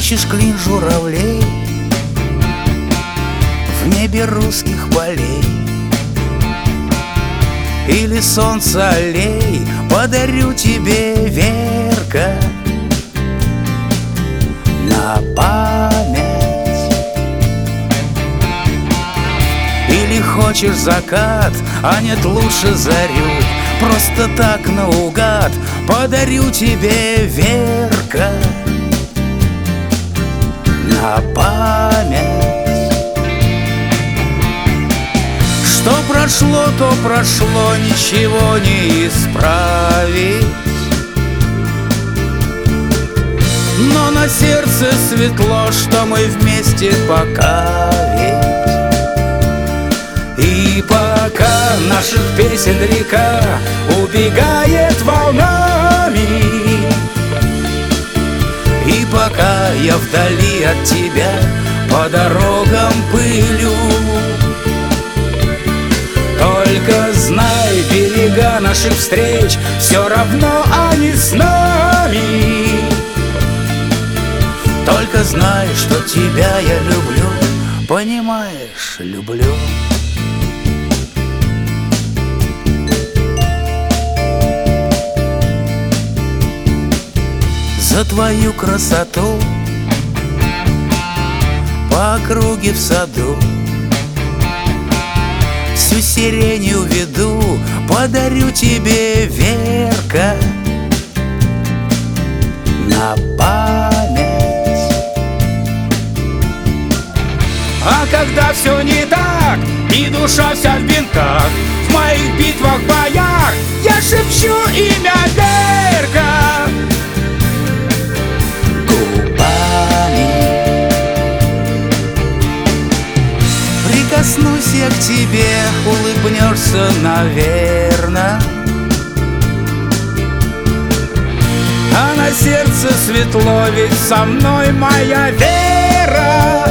Ищешь клин журавлей в небе русских полей, или солнце аллей подарю тебе, Верка, на память. Или хочешь закат, а нет, лучше зарю, просто так наугад подарю тебе, Верка, на память. Что прошло, то прошло, ничего не исправить, но на сердце светло, что мы вместе пока ведь. И пока наших песен река убегает волнами, и пока я вдали от тебя по дорогам пылю, только знай, берега наших встреч все равно они с нами. Только знай, что тебя я люблю, понимаешь, люблю. За твою красоту по округе в саду всю сирень уведу, подарю тебе, Верка, на память. А когда все не так и душа вся в бинтах, в моих битвах, боях я шепчу имя Верка губами. Прикоснусь я к тебе, улыбнешься, наверно, а на сердце светло, ведь со мной моя Вера.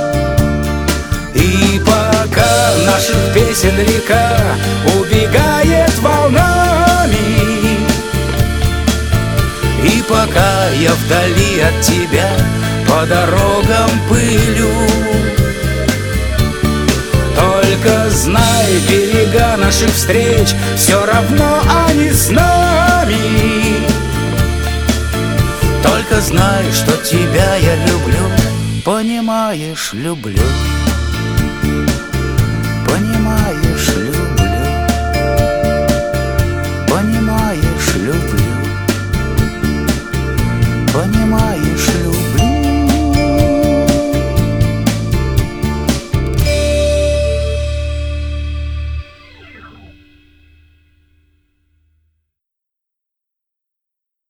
И пока наших песен река убегает волнами, и пока я вдали от тебя по дорогам пылю, только знай, берега наших встреч все равно они с нами. Только знай, что тебя я люблю, понимаешь, люблю.